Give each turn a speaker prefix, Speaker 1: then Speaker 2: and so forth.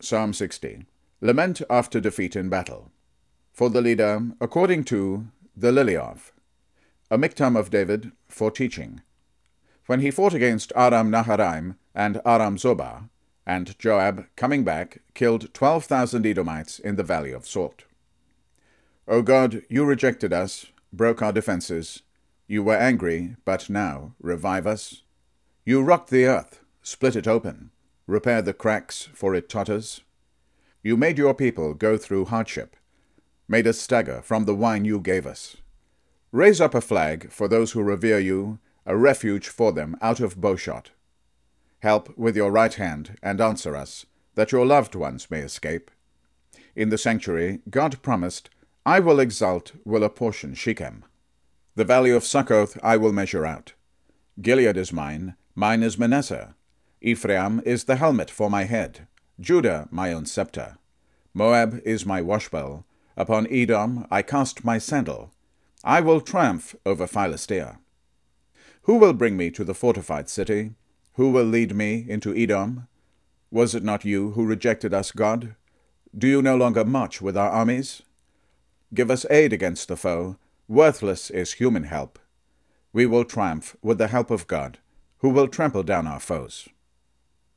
Speaker 1: Psalm 60. Lament after defeat in battle. For the leader, according to the Lily of. A miktam of David for teaching. When he fought against Aram Naharaim and Aram Zobah, and Joab, coming back, killed 12,000 Edomites in the valley of Salt. O God, you rejected us, broke our defenses. You were angry, but now revive us. You rocked the earth, split it open, repair the cracks, for it totters. You made your people go through hardship, made us stagger from the wine you gave us. Raise up a flag for those who revere you, a refuge for them out of bowshot. Help with your right hand, and answer us, that your loved ones may escape. In the sanctuary, God promised, I will exalt, will apportion Shechem. The valley of Succoth I will measure out. Gilead is mine is Manasseh. Ephraim is the helmet for my head, Judah my own scepter. Moab is my washbowl. Upon Edom I cast my sandal. I will triumph over Philistia. Who will bring me to the fortified city? Who will lead me into Edom? Was it not you who rejected us, God? Do you no longer march with our armies? Give us aid against the foe. Worthless is human help. We will triumph with the help of God, who will trample down our foes.